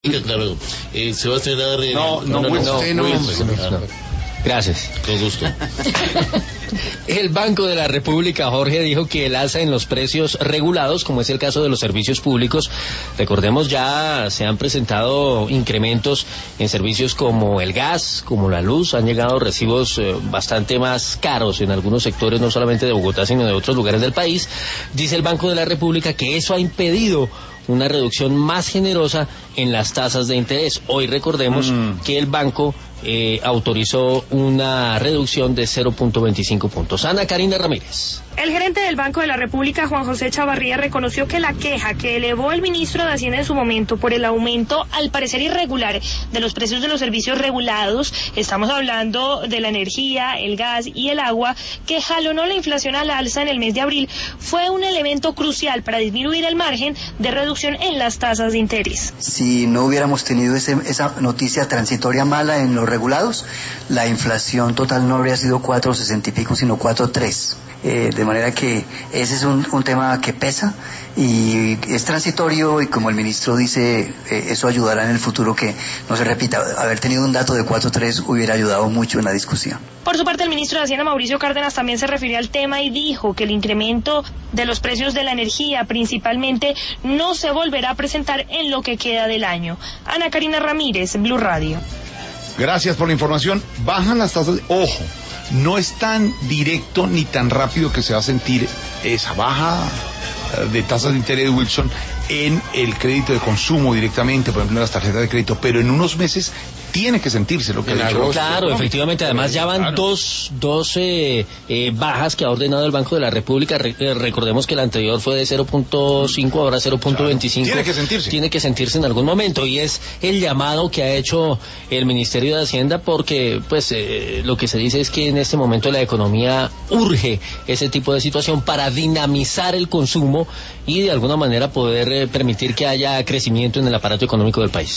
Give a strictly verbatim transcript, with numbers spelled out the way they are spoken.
Claro, eh, se va a estrenar en... No, no, no, no, no, no, Wilson. no, no. Gracias. Con gusto. El Banco de la República, Jorge, dijo que el alza en los precios regulados, como es el caso de los servicios públicos, recordemos ya se han presentado incrementos en servicios como el gas, como la luz, han llegado recibos eh, bastante más caros en algunos sectores, no solamente de Bogotá, sino de otros lugares del país. Dice el Banco de la República que eso ha impedido una reducción más generosa en las tasas de interés. Hoy recordemos mm. que el banco eh, autorizó una reducción de cero punto veinticinco puntos. Ana Karina Ramírez. El gerente del Banco de la República, Juan José Chavarría, reconoció que la queja que elevó el ministro de Hacienda en su momento por el aumento, al parecer irregular, de los precios de los servicios regulados, estamos hablando de la energía, el gas y el agua, que jalonó la inflación al alza en el mes de abril, fue un elemento crucial para disminuir el margen de reducción en las tasas de interés. Si no hubiéramos tenido ese, esa noticia transitoria mala en los regulados, la inflación total no habría sido cuatro sesenta y pico, sino cuatro tres. Eh, de manera que ese es un, un tema que pesa y es transitorio, y como el ministro dice, eh, eso ayudará en el futuro que no se repita. Haber tenido un dato de cuatro tres hubiera ayudado mucho en la discusión. Por su parte, el ministro de Hacienda, Mauricio Cárdenas, también se refirió al tema y dijo que el incremento de los precios de la energía, principalmente, no se volverá a presentar en lo que queda del año. Ana Karina Ramírez, Blue Radio. Gracias por la información. Bajan las tasas, ojo, no es tan directo ni tan rápido que se va a sentir esa baja de tasas de interés, Wilson, en el crédito de consumo directamente, por ejemplo en las tarjetas de crédito, pero en unos meses tiene que sentirse lo que ha dicho. Claro, no, efectivamente, además ya van claro. dos, dos eh, eh, bajas que ha ordenado el Banco de la República. Re, eh, recordemos que la anterior fue de cero punto cinco, ahora cero punto veinticinco. Claro. Tiene que sentirse. Tiene que sentirse en algún momento, y es el llamado que ha hecho el Ministerio de Hacienda, porque pues eh, lo que se dice es que en este momento la economía urge ese tipo de situación para dinamizar el consumo y de alguna manera poder eh, permitir que haya crecimiento en el aparato económico del país.